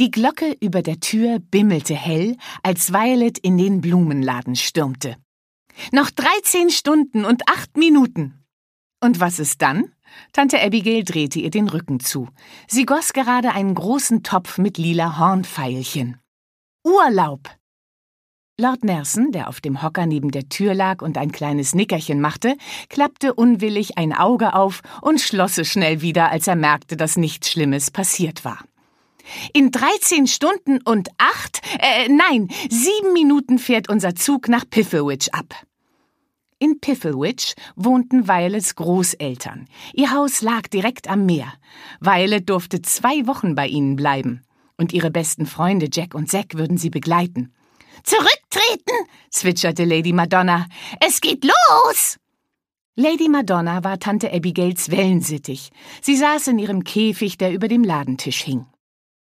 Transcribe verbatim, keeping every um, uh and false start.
Die Glocke über der Tür bimmelte hell, als Violet in den Blumenladen stürmte. »Noch dreizehn Stunden und acht Minuten!« Und was ist dann? Tante Abigail drehte ihr den Rücken zu. Sie goss gerade einen großen Topf mit lila Hornveilchen. »Urlaub!« Lord Nelson, der auf dem Hocker neben der Tür lag und ein kleines Nickerchen machte, klappte unwillig ein Auge auf und schloss es schnell wieder, als er merkte, dass nichts Schlimmes passiert war. »In dreizehn Stunden und acht, äh, nein, sieben Minuten fährt unser Zug nach Pifflewich ab.« In Pifflewich wohnten Violets Großeltern. Ihr Haus lag direkt am Meer. Violet durfte zwei Wochen bei ihnen bleiben. Und ihre besten Freunde Jack und Zack würden sie begleiten. »Zurücktreten«, zwitscherte Lady Madonna. »Es geht los!« Lady Madonna war Tante Abigails Wellensittich. Sie saß in ihrem Käfig, der über dem Ladentisch hing.